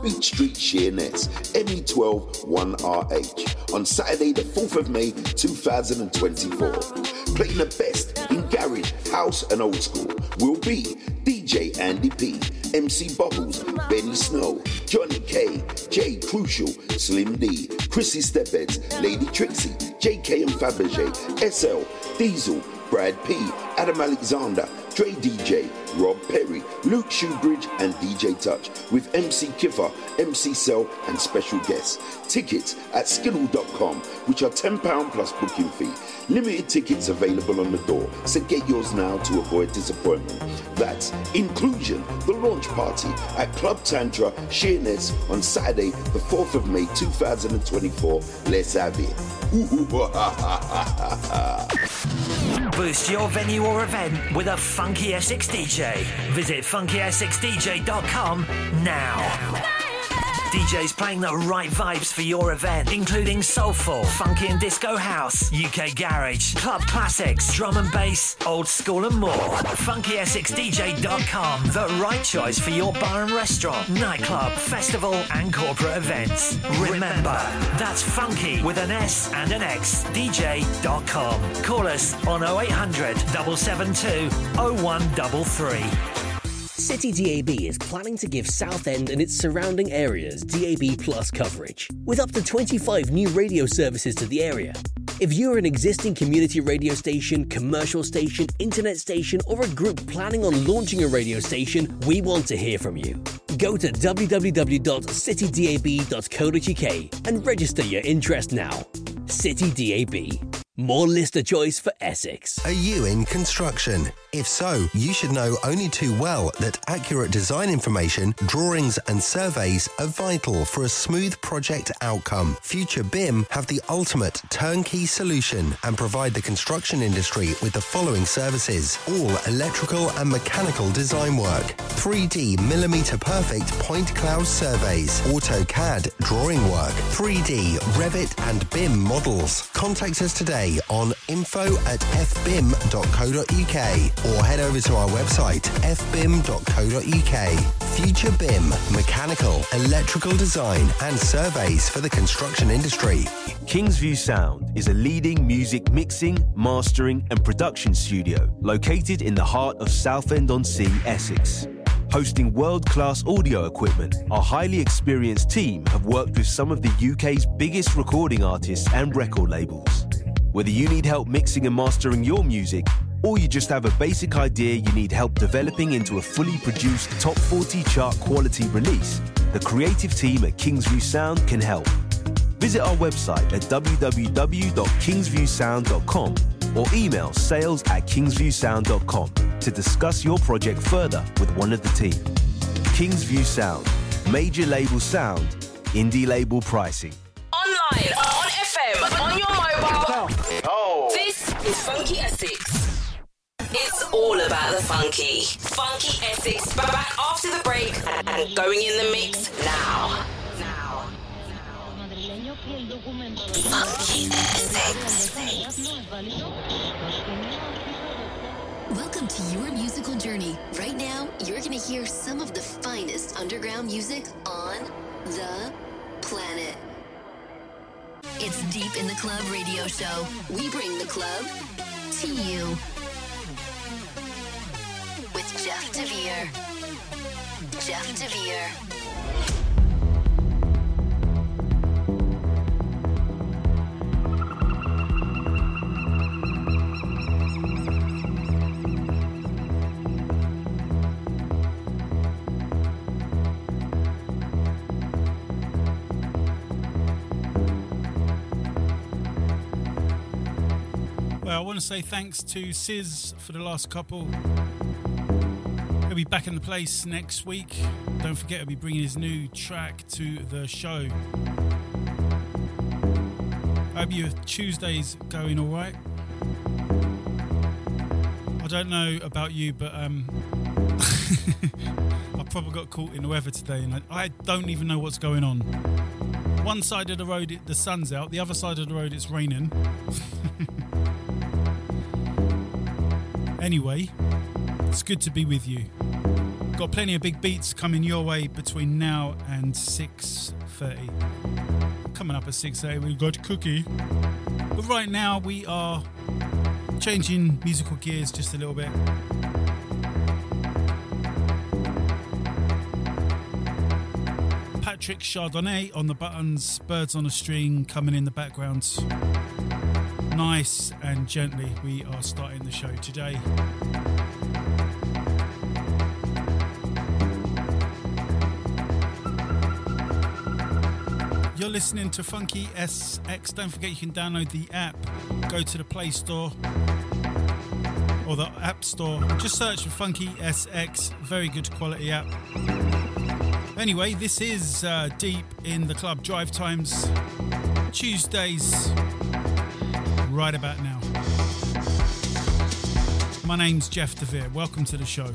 Beach Street, Sheerness, ME12 1RH. On Saturday, the 4th of May 2024. Playing the best in garage, house and old school will be DJ Andy P, MC Bubbles, Benny Snow, Johnny K, Jay Crucial, Slim D, Chrissy Stepheads, Lady Trixie, JK and Fabergé, SL, Diesel, Brad P, Adam Alexander, Dre DJ, Rob Perry, Luke Shoebridge and DJ Touch with MC Kiffer, MC Cell and special guests. Tickets at skiddle.com, which are £10 plus booking fee. Limited tickets available on the door, so get yours now to avoid disappointment. That's Inclusion, the launch party at Club Tantra, Sheerness on Saturday, the 4th of May 2024. Let's have it. Boost your venue or event with a Funky Essex DJ. Visit funkyessexdj.com now. DJs playing the right vibes for your event, including soulful, funky and disco house, UK garage, club classics, drum and bass, old school and more. funkyessexdj.com, the right choice for your bar and restaurant, nightclub, festival and corporate events. Remember, that's funky with an S and an X, DJ.com. Call us on 0800 772 0133. City DAB is planning to give Southend and its surrounding areas DAB Plus coverage, with up to 25 new radio services to the area. If you're an existing community radio station, commercial station, internet station, or a group planning on launching a radio station, we want to hear from you. Go to www.citydab.co.uk and register your interest now. City DAB. More listener choice for Essex. Are you in construction? If so, you should know only too well that accurate design information, drawings and surveys are vital for a smooth project outcome. Future BIM have the ultimate turnkey solution and provide the construction industry with the following services. All electrical and mechanical design work, 3D millimeter perfect point cloud surveys, AutoCAD drawing work, 3D Revit and BIM models. Contact us today on info@fbim.co.uk or head over to our website fbim.co.uk. Future BIM, mechanical, electrical design and surveys for the construction industry. Kingsview Sound is a leading music mixing, mastering and production studio located in the heart of Southend-on-Sea, Essex. Hosting world-class audio equipment, our highly experienced team have worked with some of the UK's biggest recording artists and record labels. Whether you need help mixing and mastering your music, or you just have a basic idea you need help developing into a fully produced top 40 chart quality release, the creative team at Kingsview Sound can help. Visit our website at www.kingsviewsound.com or email sales@kingsviewsound.com to discuss your project further with one of the team. Kingsview Sound, major label sound, indie label pricing. Online, on FM, on your mobile. Oh. This is Funky Essex. It's all about the funky. Funky Essex, back after the break and going in the mix now. Funky Essex. Welcome to your musical journey. Right now, you're going to hear some of the finest underground music on the planet. It's Deep in the Club radio show. We bring the club to you. With Jeff DeVere. Jeff DeVere. I want to say thanks to Sis for the last couple. He'll be back in the place next week. Don't forget, he'll be bringing his new track to the show. Hope your Tuesday's going all right. I don't know about you, but I probably got caught in the weather today, and I don't even know what's going on. One side of the road, the sun's out. The other side of the road, it's raining. Anyway, it's good to be with you. Got plenty of big beats coming your way between now and 6:30. Coming up at 6:30, we've got Cookie. But right now, we are changing musical gears just a little bit. Patrick Chardonnay on the buttons, Birds on a String coming in the background. Nice and gently, we are starting the show today. You're listening to Funky SX. Don't forget you can download the app. Go to the Play Store or the App Store. Just search for Funky SX. Very good quality app. Anyway, this is Deep in the Club Drive Times. Tuesdays, right about now. My name's Jeff DeVere. Welcome to the show.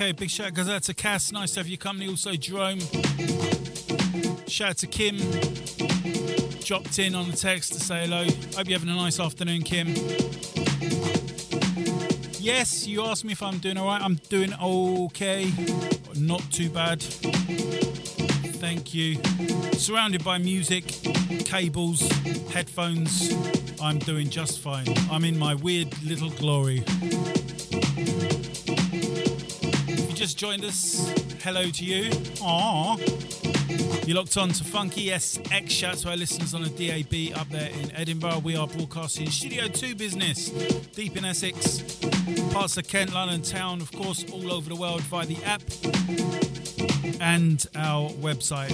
Okay, big shout goes out to Cass. Nice to have your company. Also, Jerome. Shout out to Kim. Dropped in on the text to say hello. Hope you're having a nice afternoon, Kim. Yes, you asked me if I'm doing alright. I'm doing okay. Not too bad. Thank you. Surrounded by music, cables, headphones. I'm doing just fine. I'm in my weird little glory. If you just joined us, hello to you. Aww. You're locked on to Funky SX. Shout to our listeners on the DAB up there in Edinburgh. We are broadcasting Studio 2 business deep in Essex, parts of Kent, London town, of course, all over the world via the app and our website.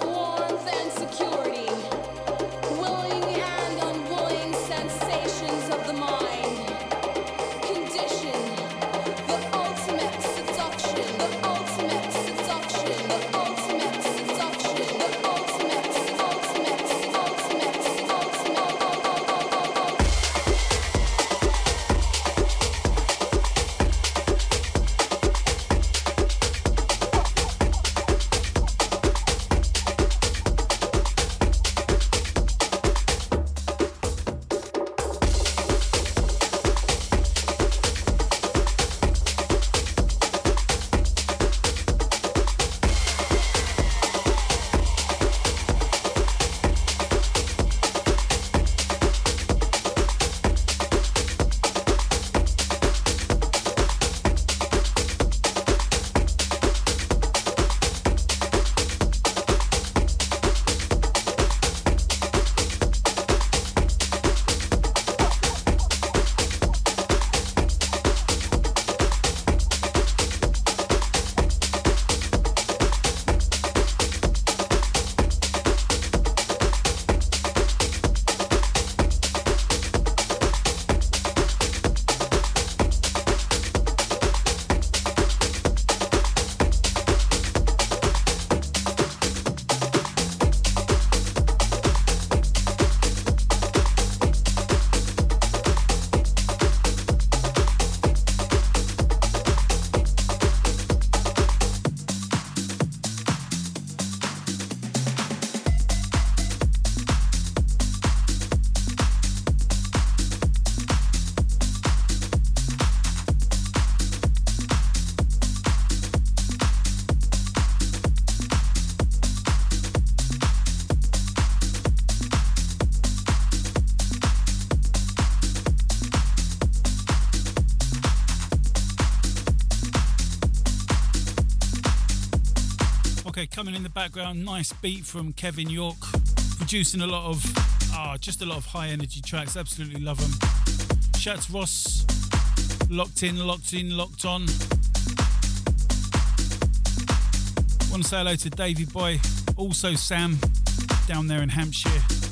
Willing and unwilling sensations Okay, coming in the background, nice beat from Kevin York, producing a lot of high energy tracks. Absolutely love them. Shout to Ross, locked in, locked on. Want to say hello to Davey Boy, also Sam down there in Hampshire.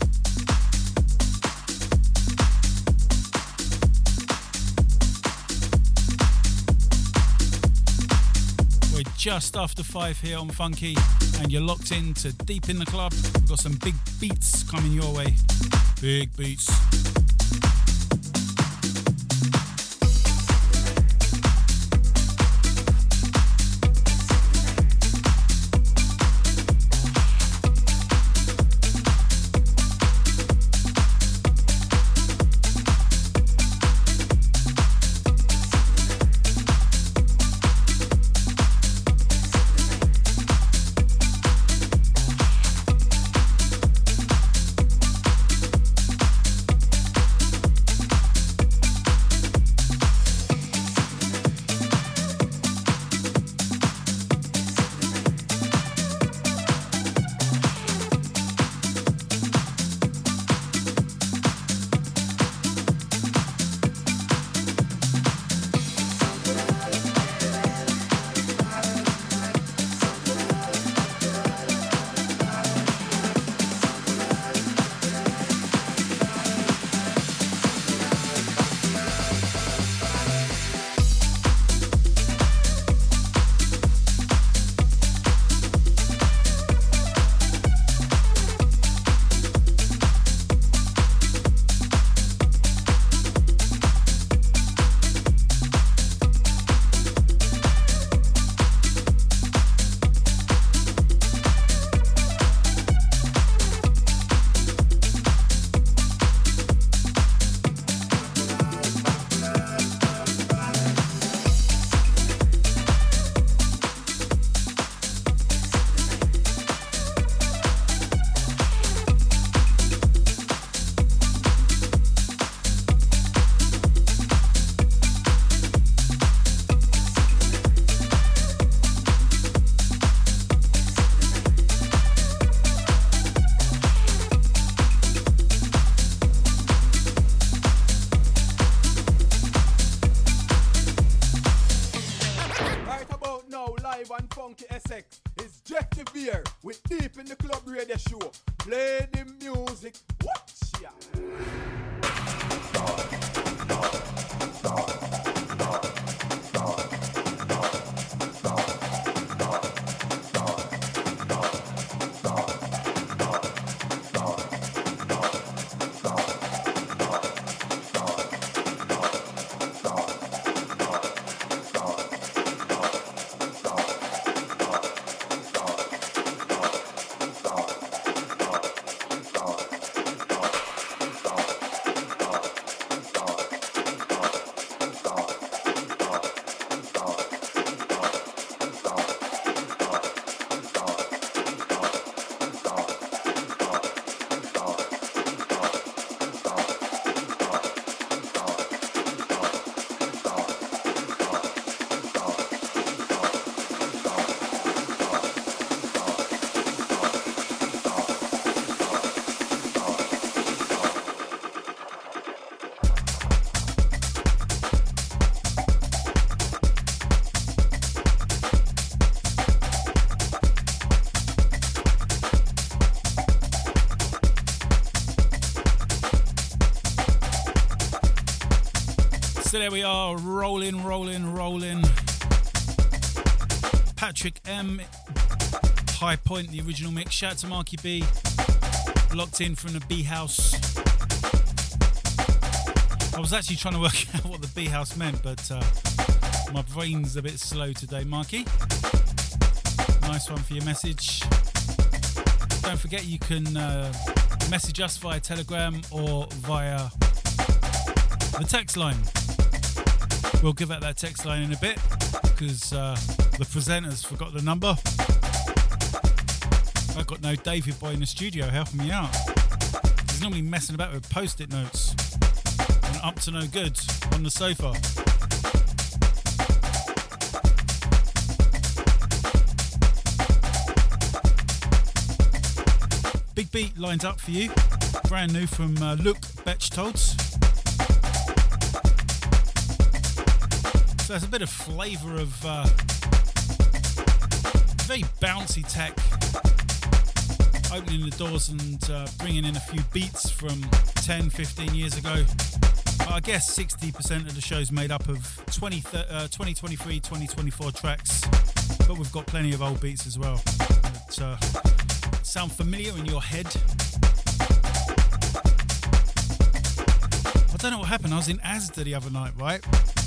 We're just after 5 here on Funky, and you're locked in to Deep in the Club. We've got some big beats coming your way. Big beats. So there we are, rolling. Patrick M, High Point, the original mix. Shout out to Marky B, locked in from the B House. I was actually trying to work out what the B House meant, but my brain's a bit slow today, Marky. Nice one for your message. Don't forget you can message us via Telegram or via the text line. We'll give out that text line in a bit because the presenters forgot the number. I've got no David Boy in the studio helping me out. He's normally messing about with post-it notes and up to no good on the sofa. beat lined up for you. Brand new from Luke Betchtolds. So there's a bit of flavour of very bouncy tech, opening the doors and bringing in a few beats from 10, 15 years ago. I guess 60% of the show's made up of 2023, 2024 tracks, but we've got plenty of old beats as well that sound familiar in your head. I don't know what happened. I was in Asda the other night, right?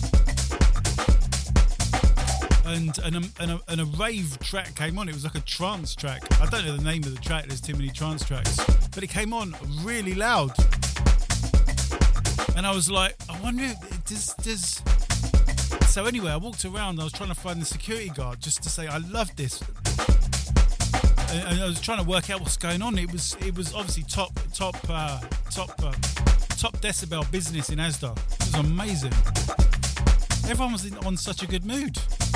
And a rave track came on. It was like a trance track. I don't know the name of the track. There's too many trance tracks. But it came on really loud. And I was like, I wonder if does... So anyway, I walked around. I was trying to find the security guard just to say, I love this. And I was trying to work out what's going on. It was obviously top decibel business in Asda. It was amazing. Everyone was on such a good mood.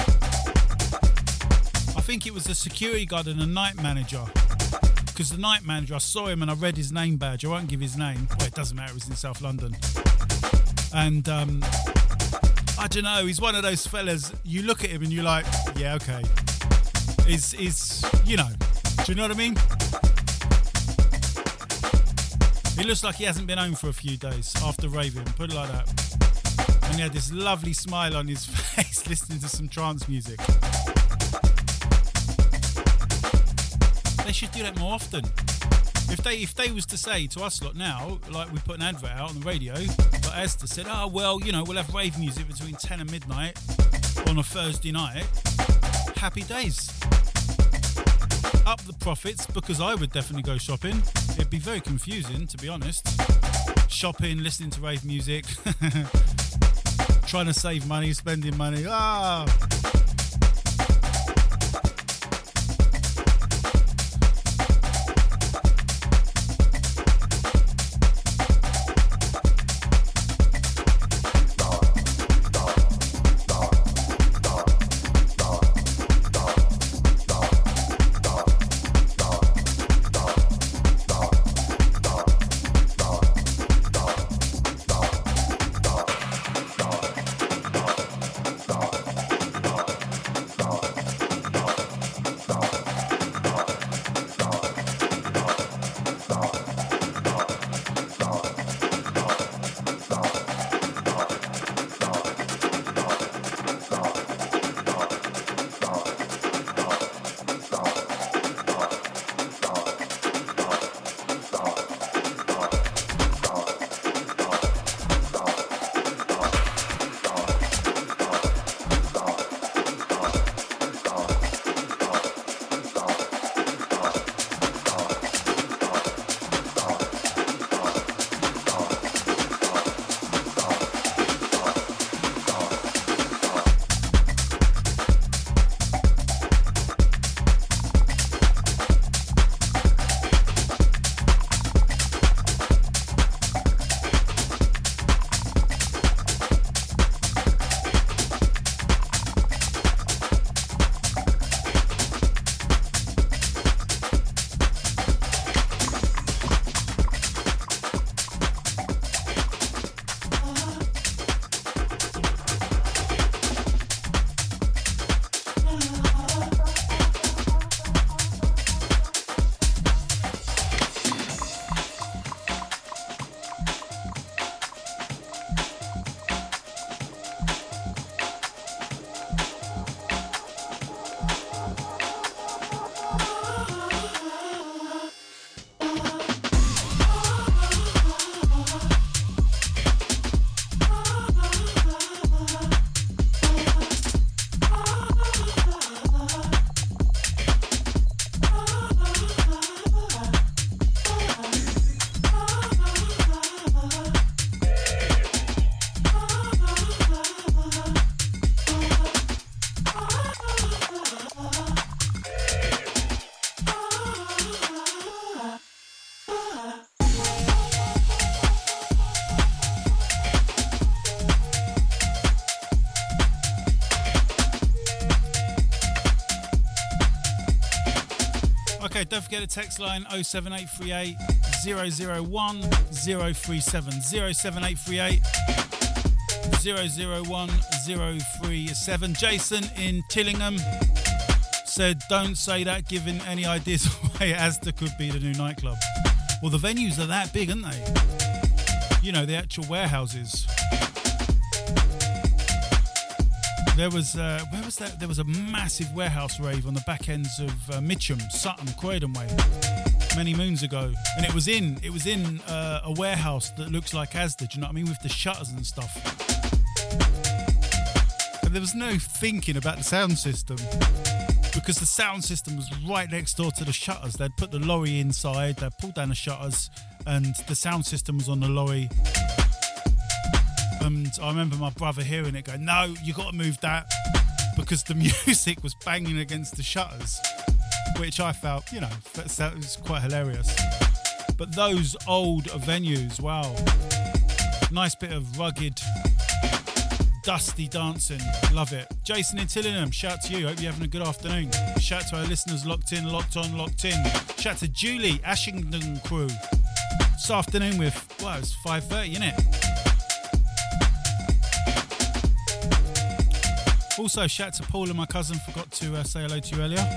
I think it was the security guard and the night manager. Because the night manager, I saw him and I read his name badge. I won't give his name. Well, it doesn't matter, it was in South London. And I don't know, he's one of those fellas, you look at him and you're like, yeah, okay. Is you know, do you know what I mean? He looks like he hasn't been home for a few days after raving, put it like that. And he had this lovely smile on his face listening to some trance music. They should do that more often. If they was to say to us lot now, like we put an advert out on the radio, but Asda said, oh well, you know, we'll have rave music between 10 and midnight on a Thursday night, happy days. Up the profits, because I would definitely go shopping. It'd be very confusing, to be honest. Shopping, listening to rave music, trying to save money, spending money. Yeah, don't forget the text line 07838 001 037. 07838 001 037. Jason in Tillingham said, don't say that, giving any ideas away. Asda could be the new nightclub. Well, the venues are that big, aren't they? You know, the actual warehouses. There was where was that? There was a massive warehouse rave on the back ends of Mitcham, Sutton, Croydon way, many moons ago, and it was in a warehouse that looks like Asda. Do you know what I mean? With the shutters and stuff. And there was no thinking about the sound system because the sound system was right next door to the shutters. They'd put the lorry inside, they'd pull down the shutters, and the sound system was on the lorry. And I remember my brother hearing it going, no, you got to move that, because the music was banging against the shutters, which I felt, you know, that was quite hilarious. But those old venues, wow. Nice bit of rugged, dusty dancing. Love it. Jason in Tillingham, shout to you. Hope you're having a good afternoon. Shout to our listeners locked in, locked on, locked in. Shout to Julie, Ashington crew. This afternoon with, well, it's 5:30, isn't it? Also, shout to Paul and my cousin. Forgot to say hello to you earlier.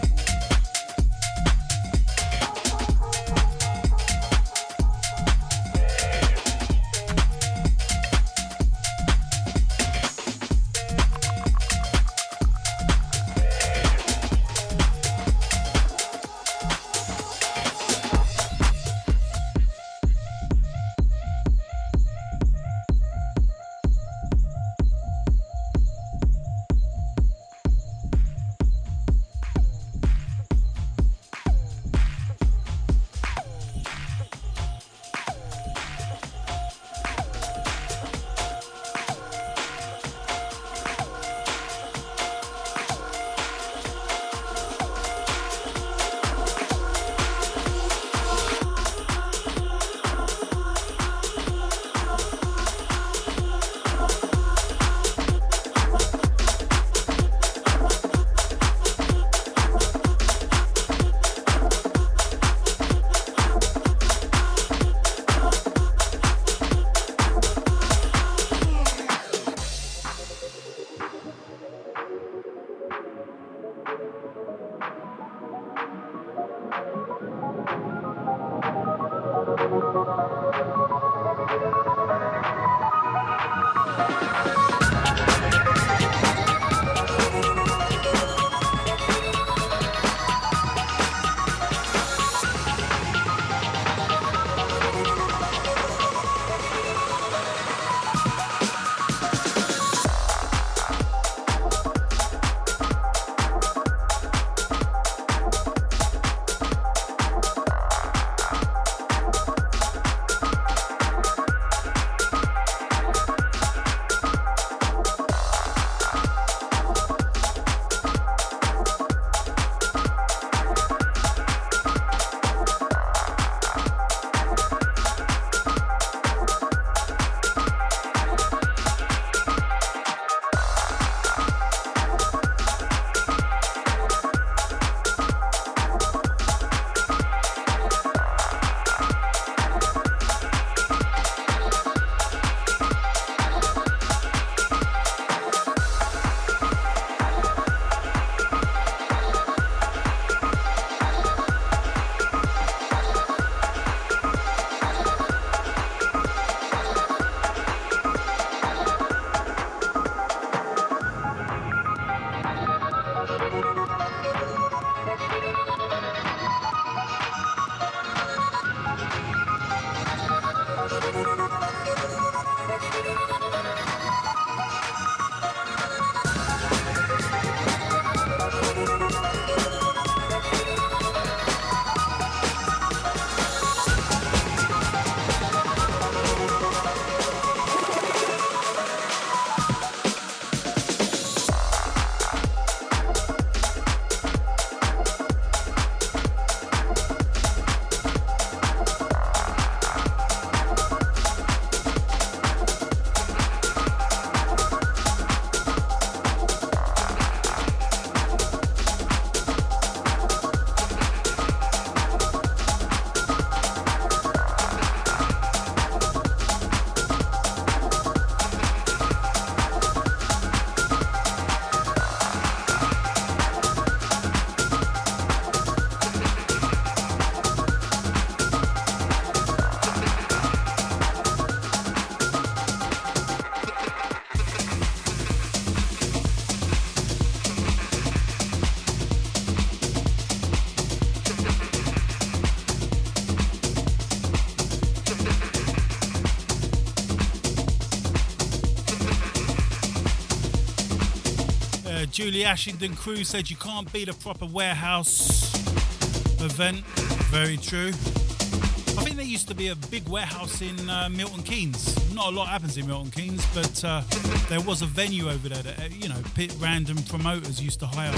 Julie Ashington Crew said you can't beat a proper warehouse event. Very true. I think there used to be a big warehouse in Milton Keynes. Not a lot happens in Milton Keynes, but there was a venue over there that, random promoters used to hire.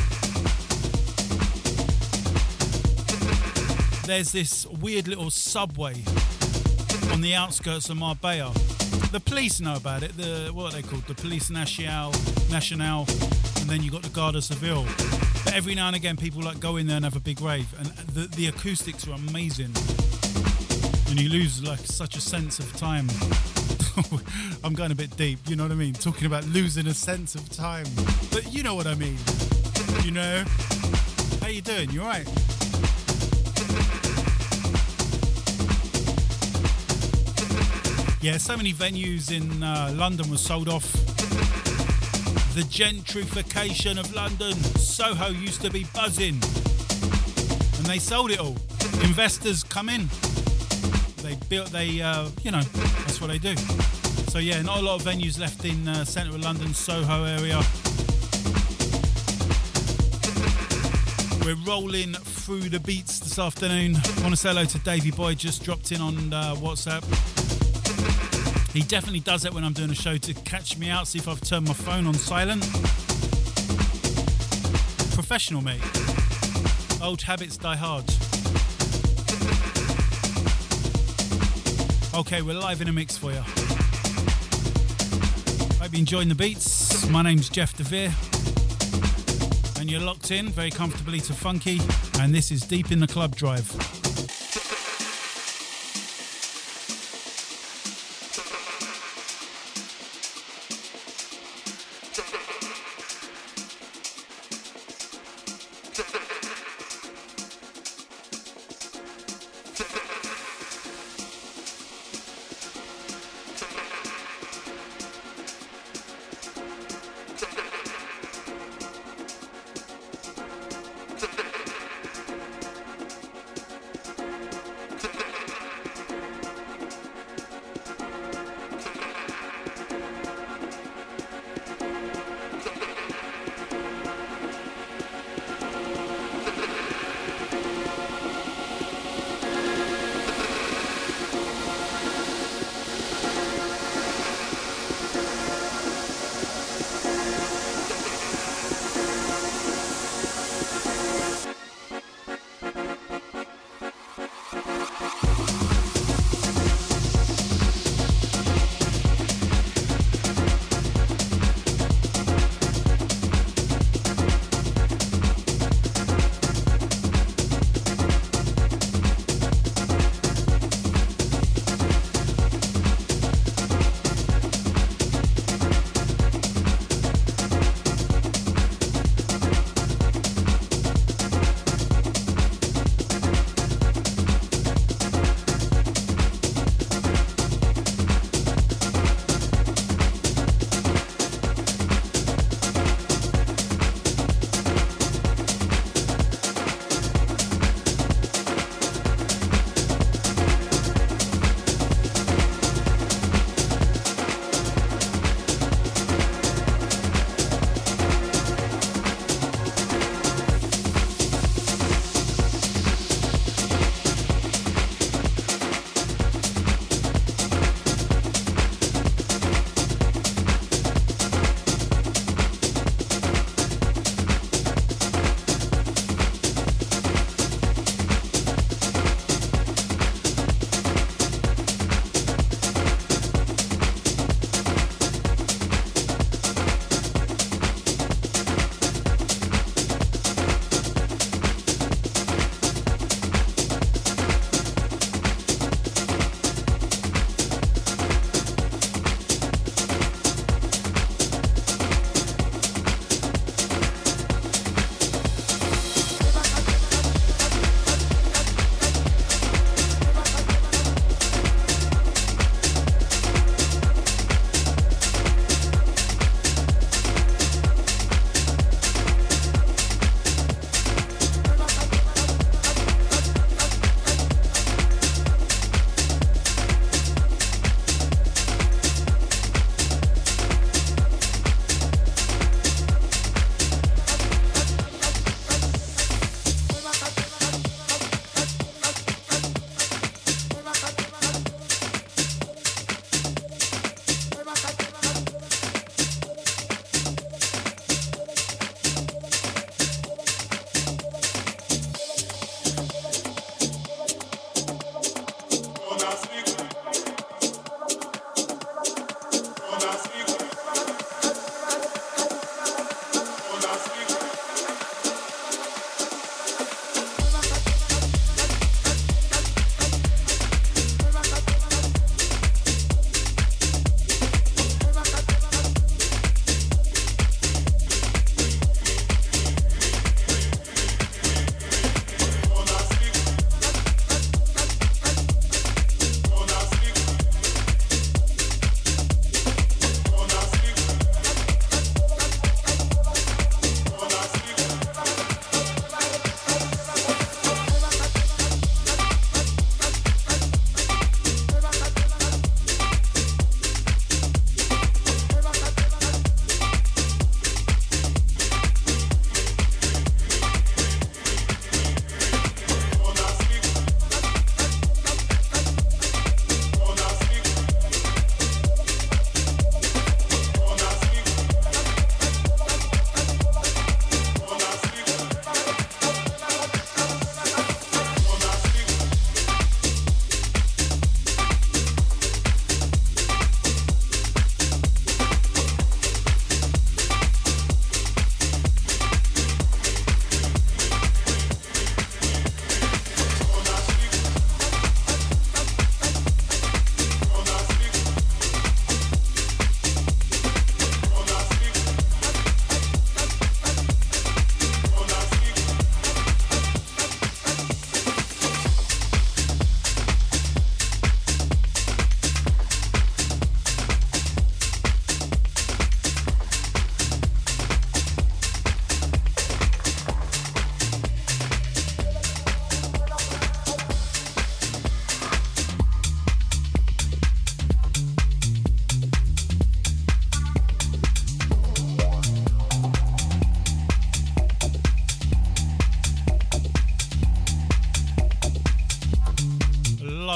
There's this weird little subway on the outskirts of Marbella. The police know about it. What are they called? The Police Nationale, and then you got the Garda Civil. But every now and again, people like go in there and have a big rave, and the acoustics are amazing. And you lose like such a sense of time. I'm going a bit deep, you know what I mean? Talking about losing a sense of time, but you know what I mean. You know? How you doing? You alright? Yeah, so many venues in London were sold off. The gentrification of London. Soho used to be buzzing. And they sold it all. Investors come in. That's what they do. So yeah, not a lot of venues left in centre of London, Soho area. We're rolling through the beats this afternoon. I want to say hello to Davey Boy, just dropped in on WhatsApp. He definitely does it when I'm doing a show to catch me out, see if I've turned my phone on silent. Professional, mate. Old habits die hard. Okay, we're live in a mix for you. Hope you're enjoying the beats. My name's Jeff DeVere. And you're locked in very comfortably to Funky. And this is Deep in the Club Drive.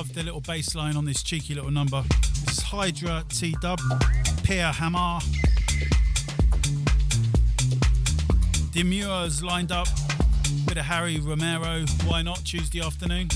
love the little bass line on this cheeky little number. This is Hydra T-Dub, Pierre Hamar. Demures lined up, bit of Harry Romero, why not, Tuesday afternoon.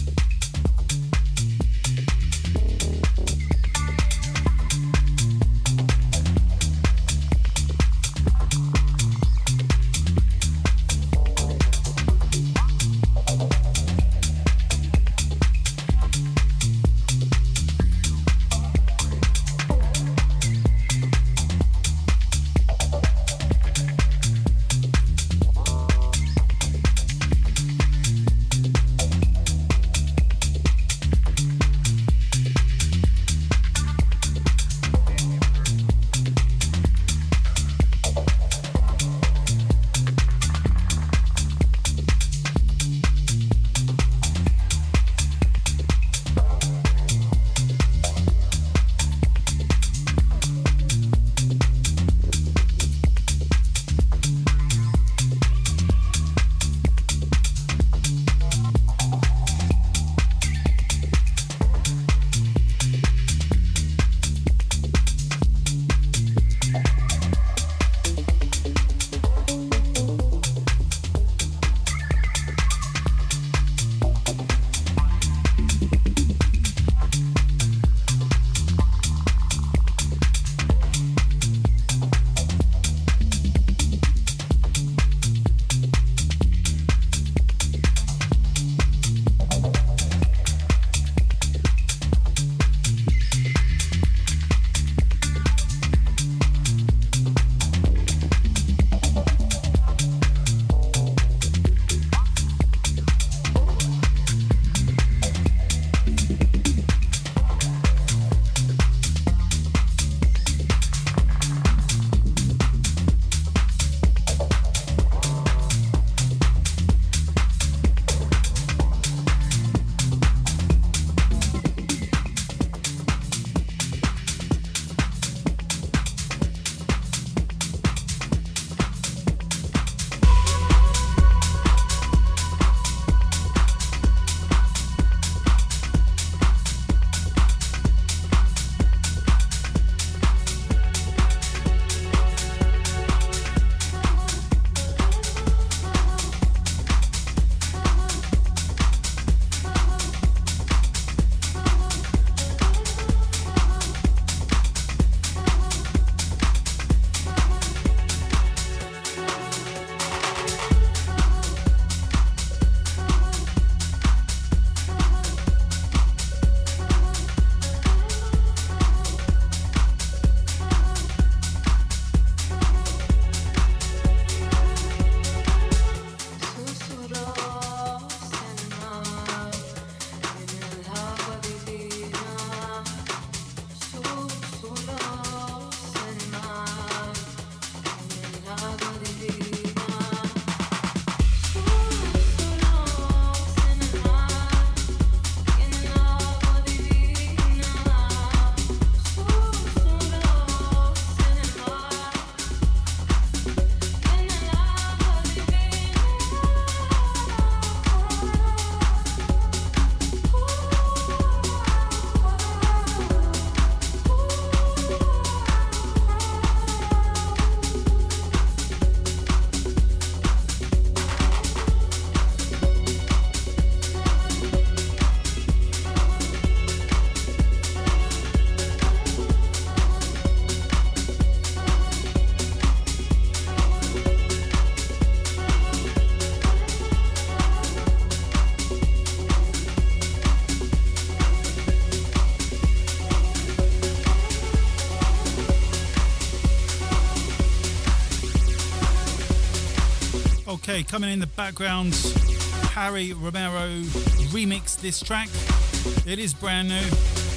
Okay, coming in the background, Harry Romero remixed this track. It is brand new.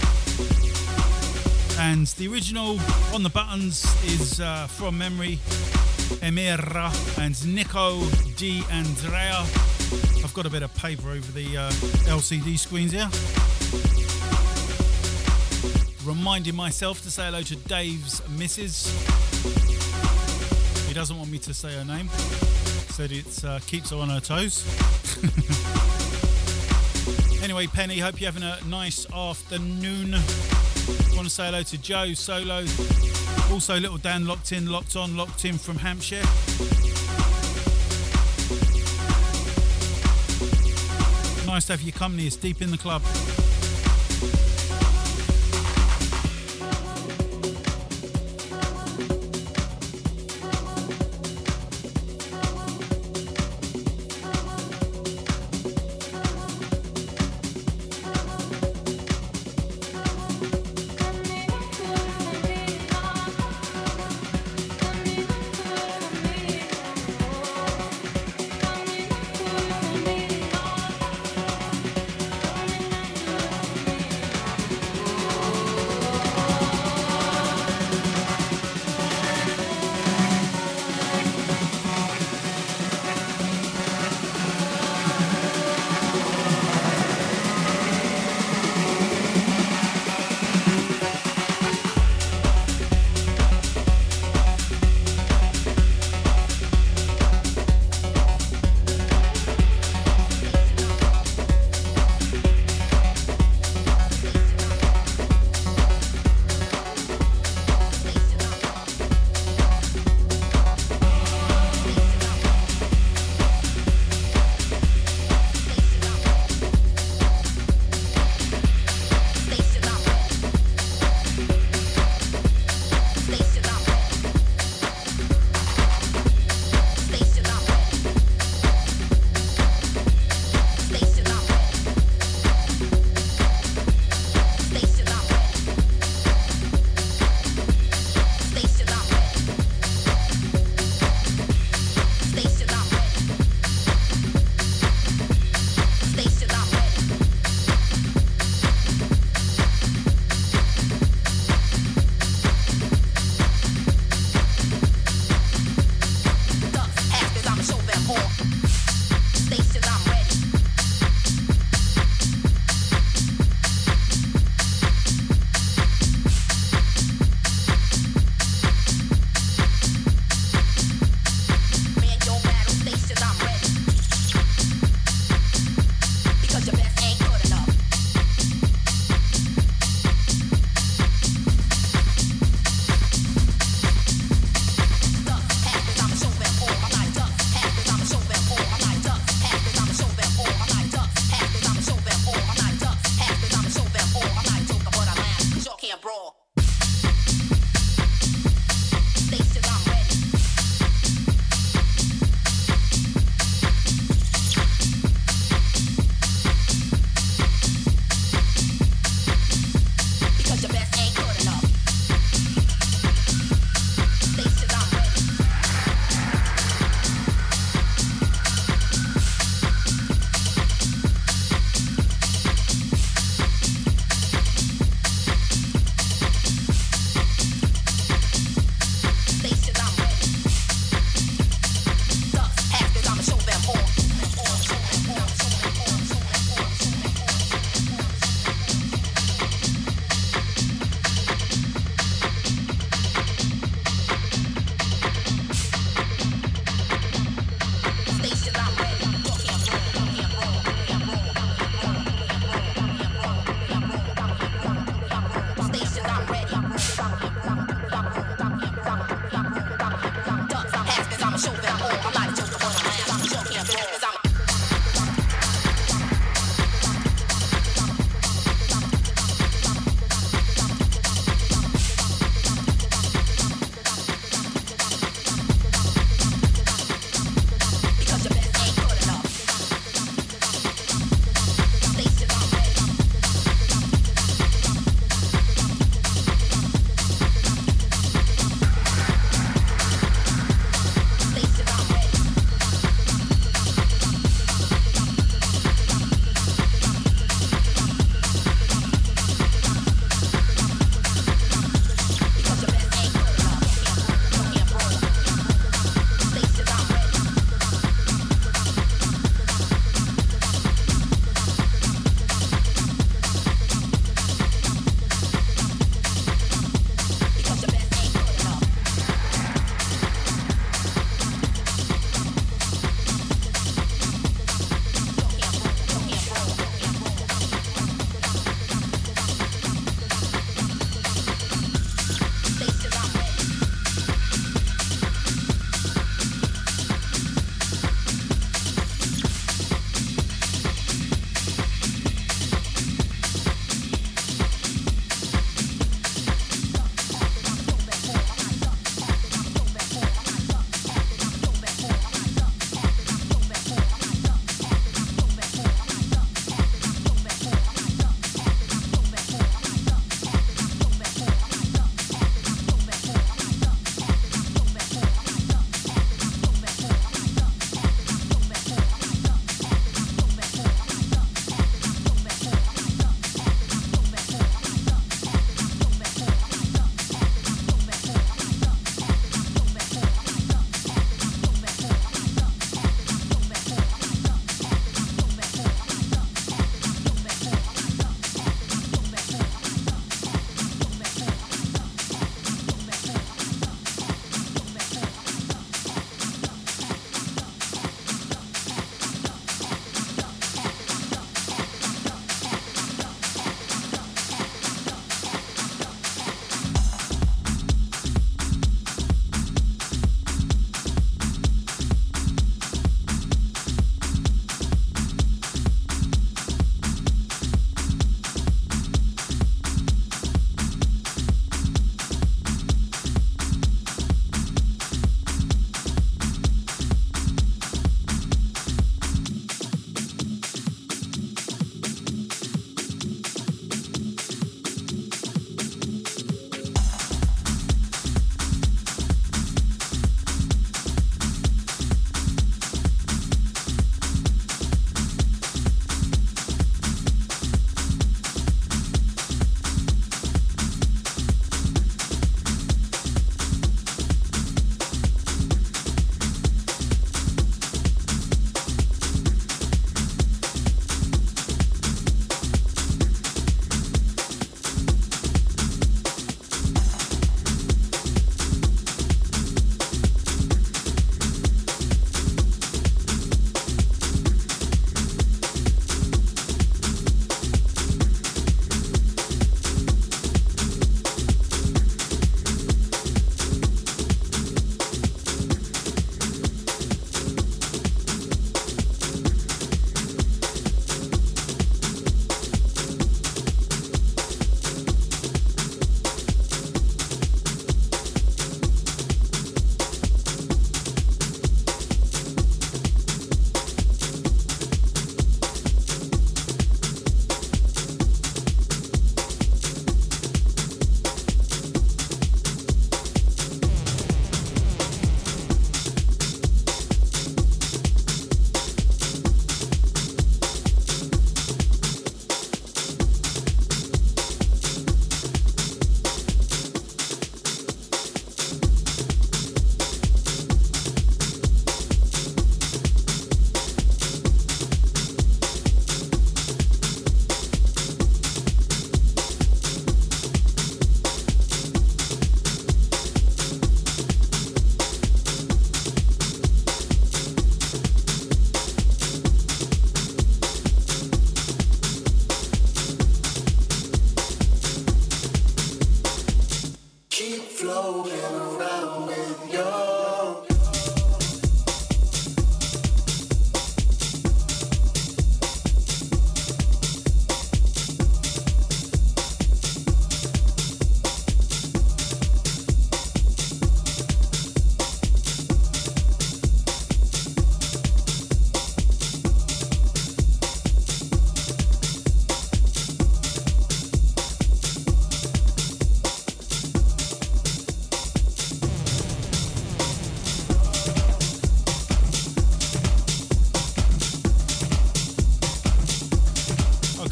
And the original on the buttons is from memory, Emira and Nico Di Andrea. I've got a bit of paper over the LCD screens here. Reminding myself to say hello to Dave's missus. He doesn't want me to say her name. Said it keeps her on her toes. Anyway, Penny, hope you're having a nice afternoon. Want to say hello to Joe, Solo, also Little Dan, locked in from Hampshire. Nice to have your company. It's deep in the club.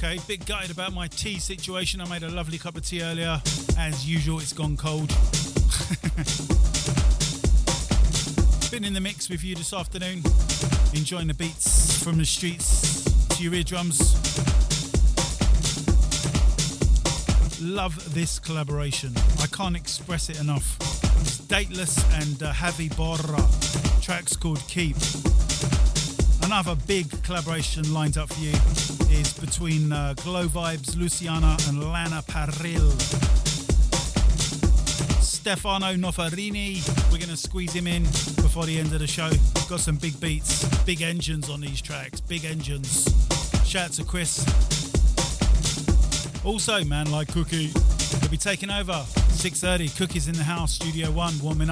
Okay, bit gutted about my tea situation. I made a lovely cup of tea earlier. As usual, it's gone cold. Been in the mix with you this afternoon, enjoying the beats from the streets to your eardrums. Love this collaboration. I can't express it enough. It's Dateless and Javi Borra. Track's called Keep. Another big collaboration lined up for you is between Glow Vibes, Luciana and Lana Parril. Stefano Nofarini, we're going to squeeze him in before the end of the show. We've got some big beats, big engines on these tracks, big engines. Shout out to Chris. Also, Man Like Cookie, he'll be taking over 6:30. Cookie's in the house, Studio One, warming up.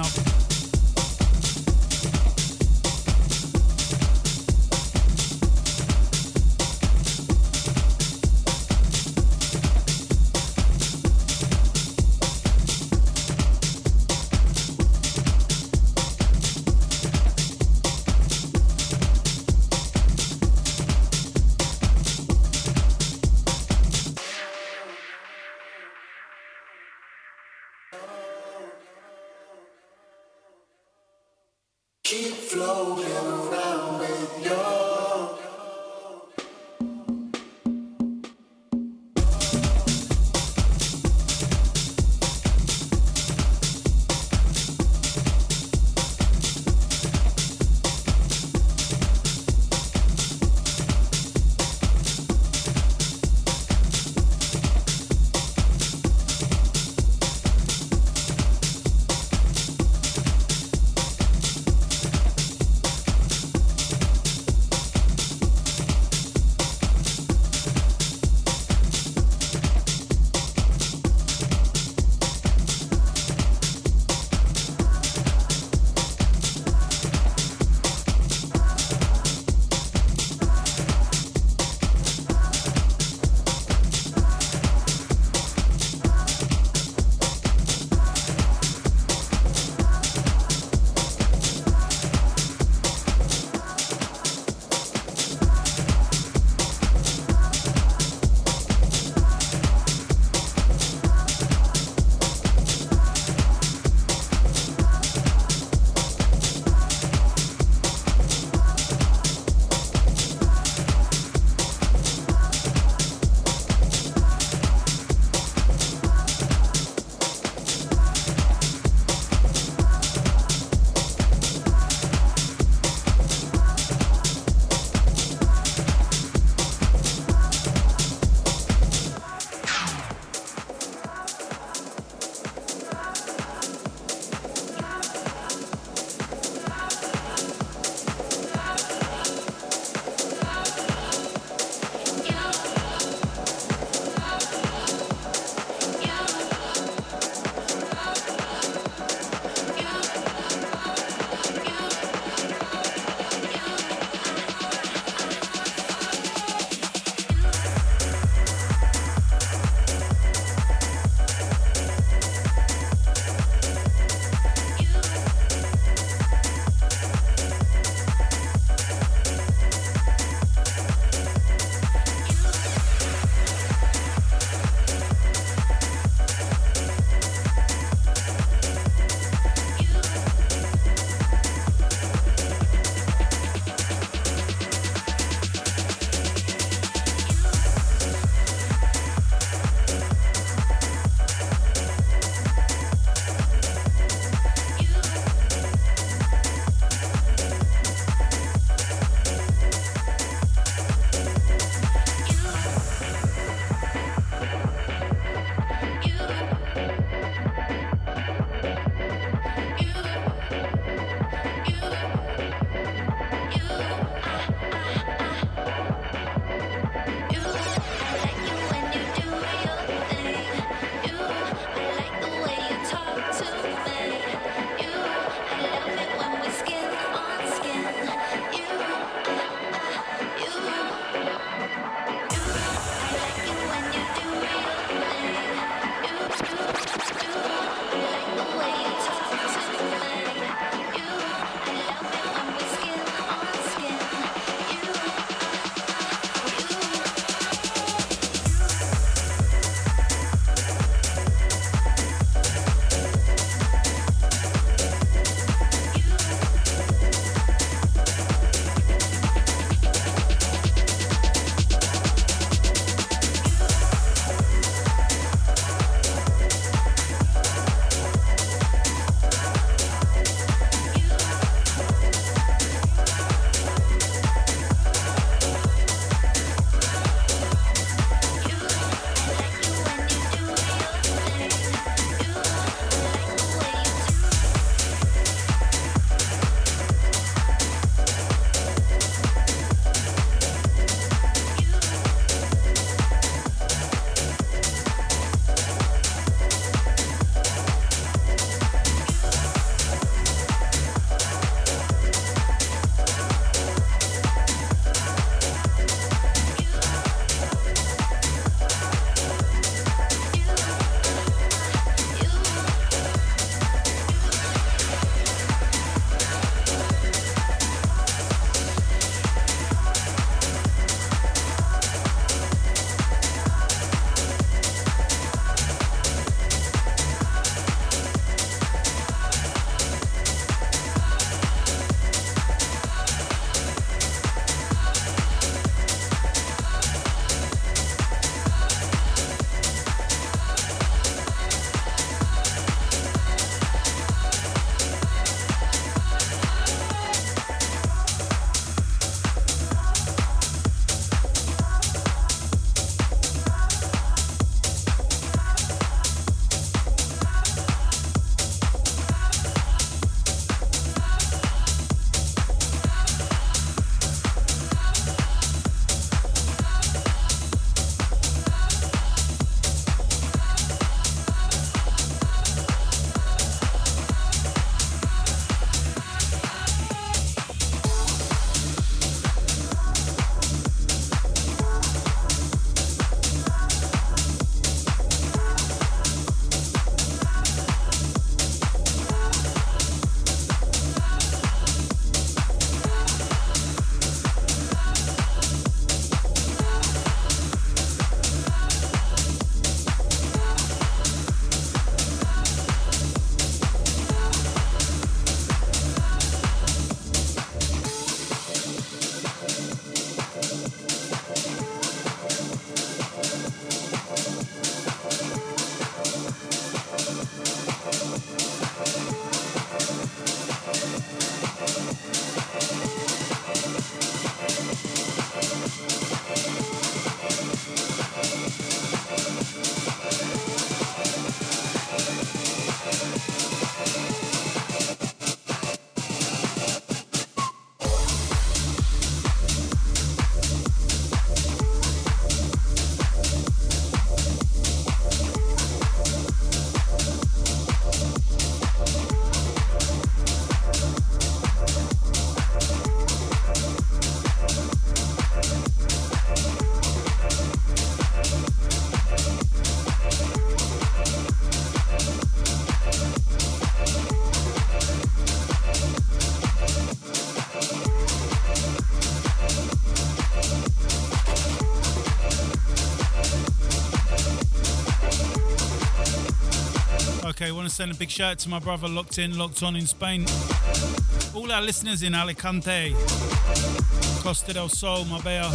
Okay, want to send a big shout out to my brother locked on in Spain. All our listeners in Alicante, Costa del Sol, Marbella.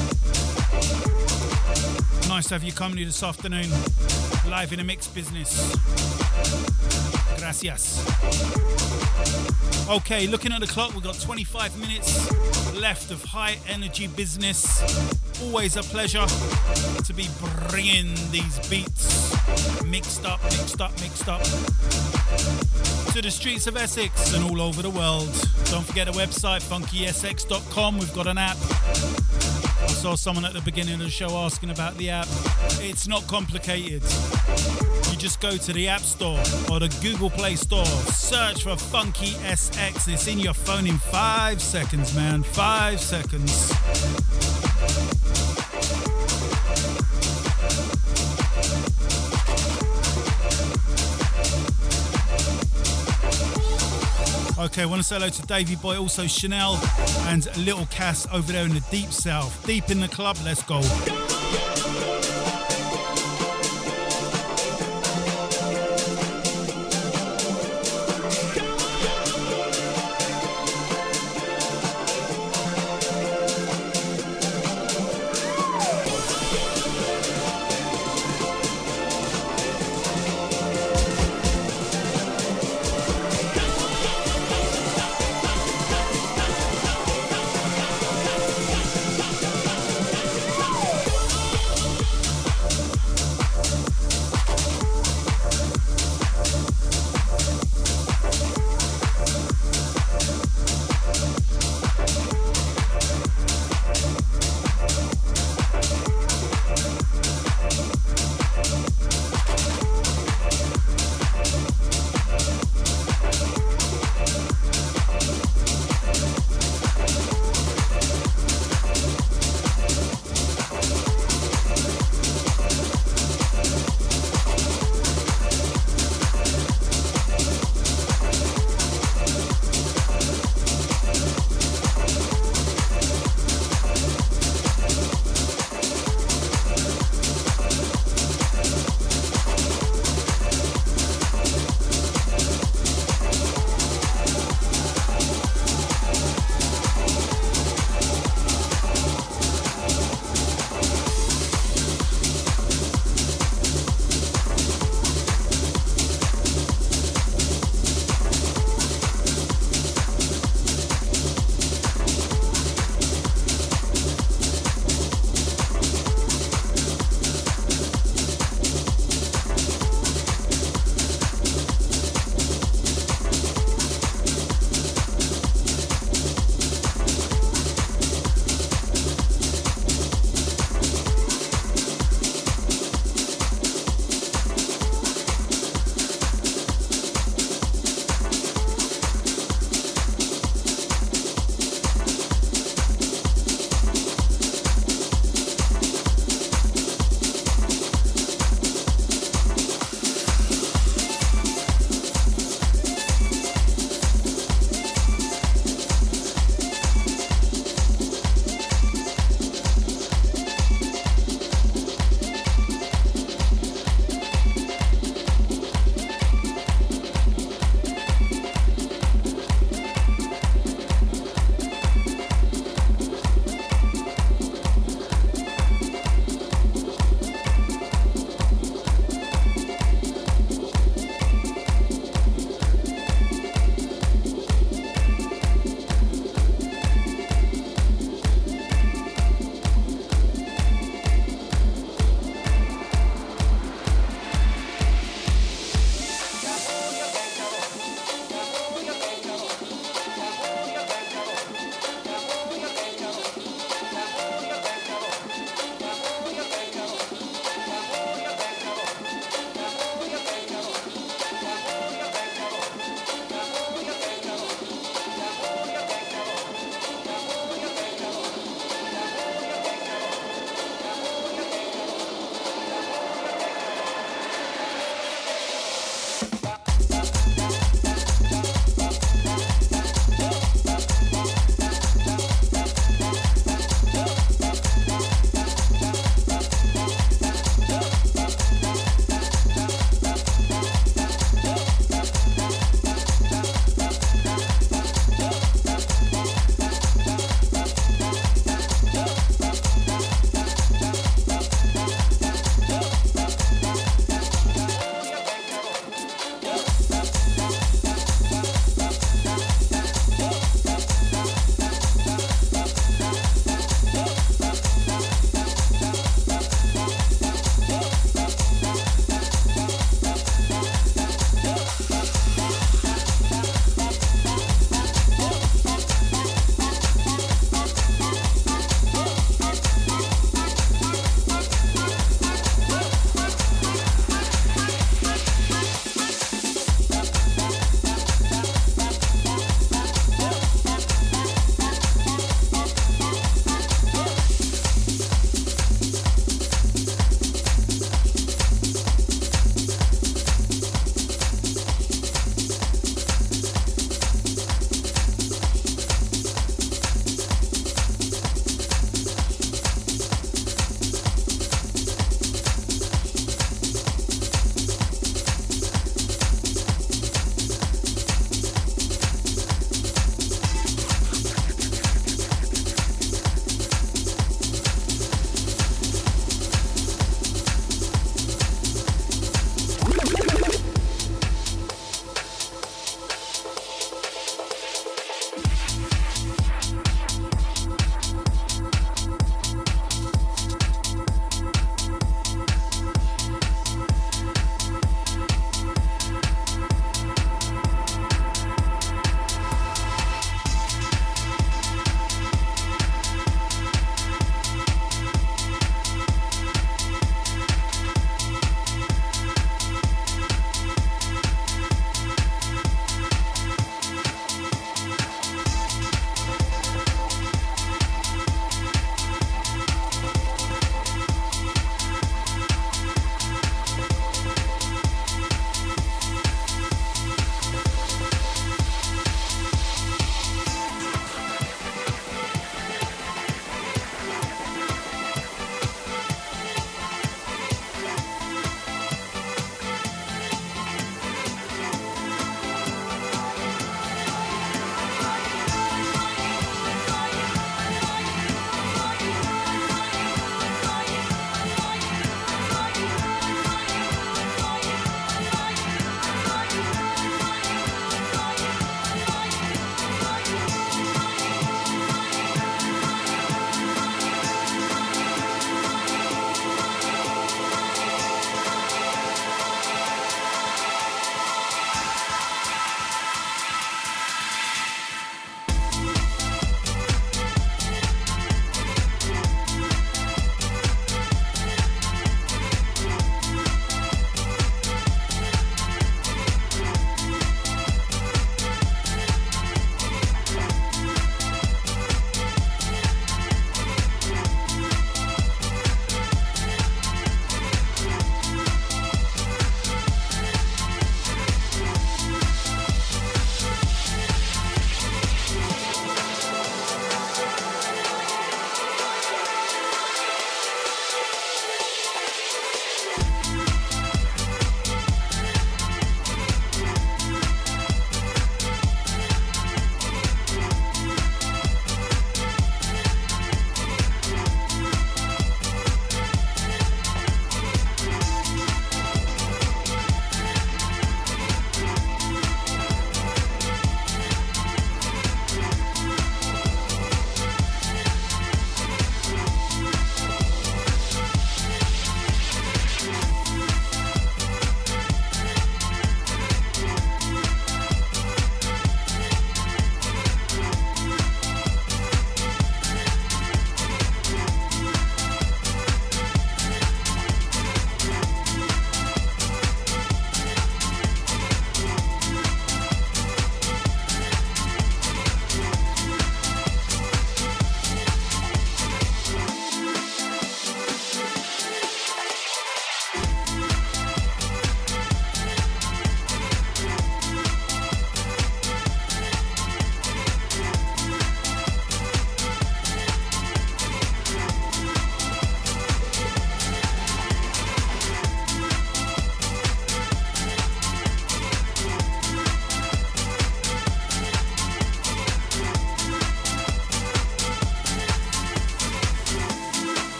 Nice to have your company this afternoon. Live in a mixed business. Gracias. Okay, looking at the clock, we've got 25 minutes left of high energy business. Always a pleasure to be bringing these beats mixed up to the streets of Essex and all over the world. Don't forget the website, funkysx.com. We've got an app. I saw someone at the beginning of the show asking about the app. It's not complicated. You just go to the App Store or the Google Play Store, search for Funky SX. It's in your phone in 5 seconds, man. 5 seconds. Okay, I want to say hello to Davey Boy, also Chanel and Little Cass over there in the Deep South. Deep in the club, let's go.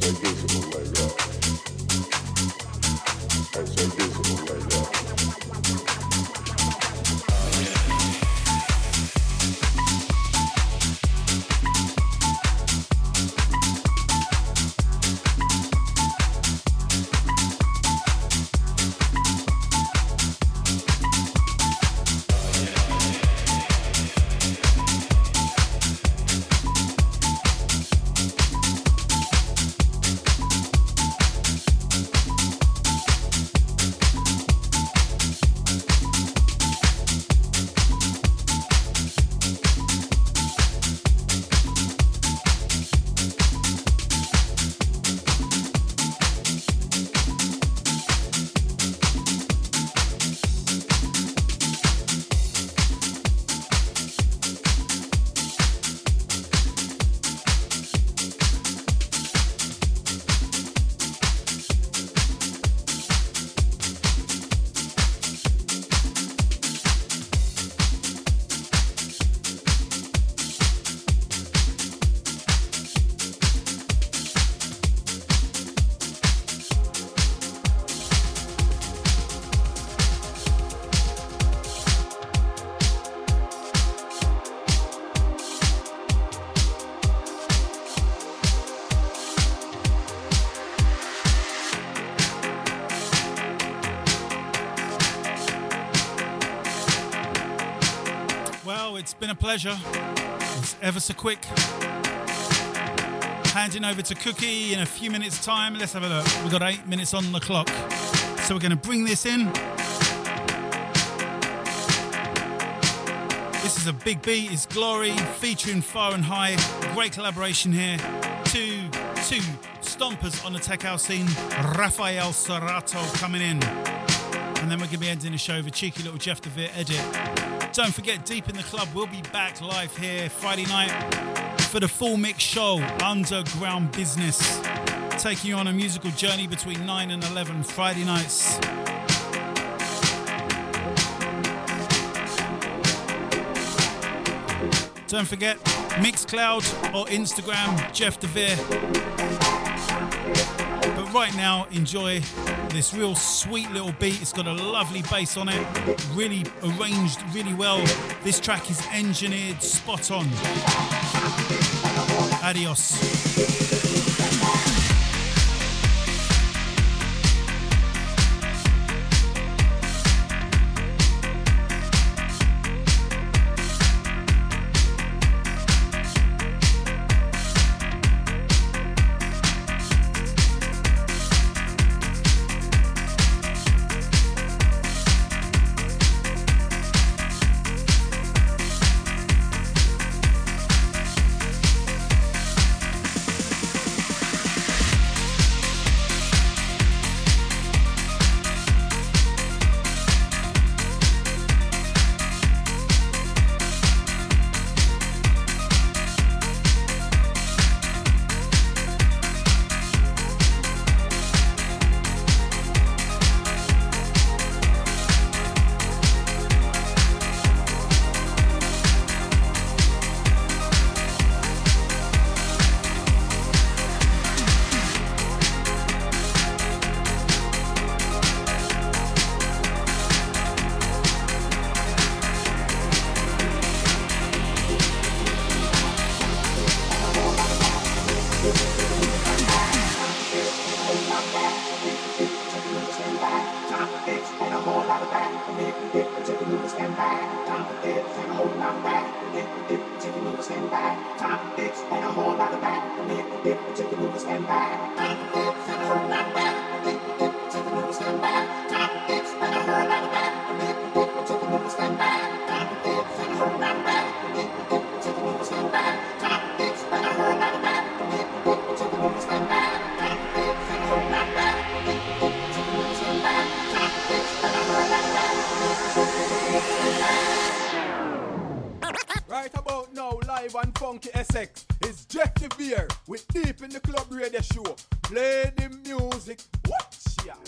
It's been a pleasure. It's ever so quick. Handing over to Cookie in a few minutes' time. Let's have a look. We've got 8 minutes on the clock. So we're going to bring this in. This is a big beat. It's Glory featuring Far and High. Great collaboration here. Two stompers on the tech house scene. Rafael Serrato coming in. And then we're going to be ending the show with a cheeky little Jeff DeVere edit. Don't forget, Deep in the Club will be back live here Friday night for the full mix show, Underground Business. Taking you on a musical journey between 9 and 11 Friday nights. Don't forget, Mixcloud or Instagram, Jeff DeVere. But right now, enjoy this real sweet little beat. It's got a lovely bass on it, really arranged really well. This track is engineered spot on. Adios. Funky SX is Jeff DeVere with Deep in the Club Radio Show. Play the music. Watch ya.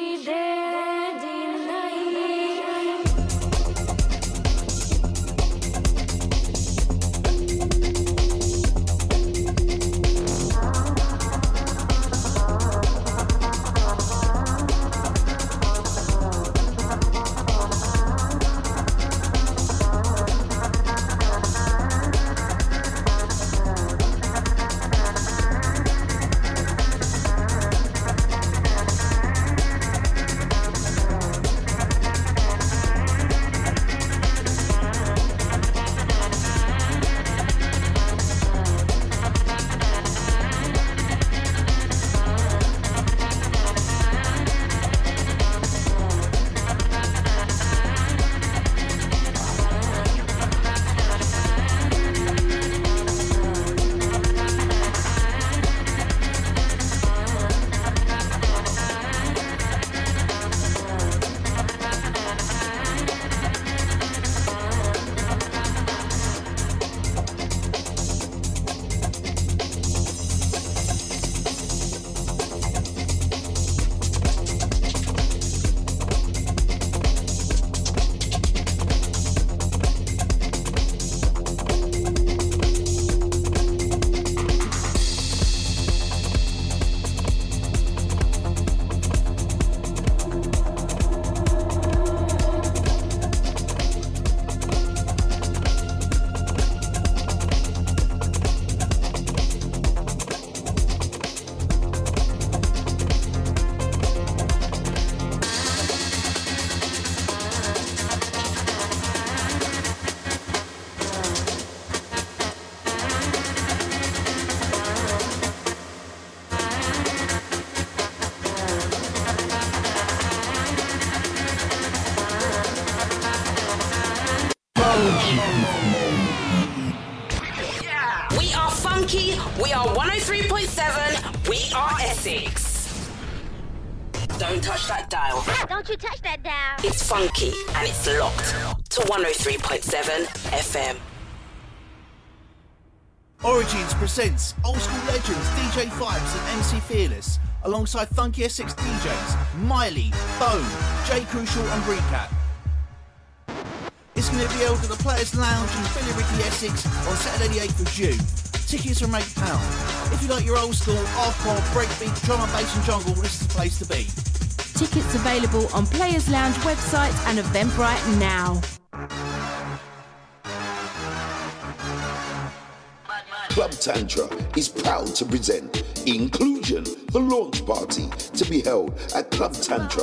We are funky, we are 103.7, we are Essex. Don't touch that dial. Don't you touch that dial. It's funky and it's locked to 103.7 FM. Origins presents Old School Legends DJ Vibes and MC Fearless alongside Funky Essex DJs Miley, Bone, Jay Crucial and Recap. It's going to be held at the Players Lounge in Philly Ricky Essex on Saturday the 8th of June. Tickets are £8. If you like your old school, hardcore, breakbeat, drum and bass and jungle, this is the place to be. Tickets available on Players Lounge website and Eventbrite now. Club Tantra is proud to present Inclusion, the launch party, to be held at Club Tantra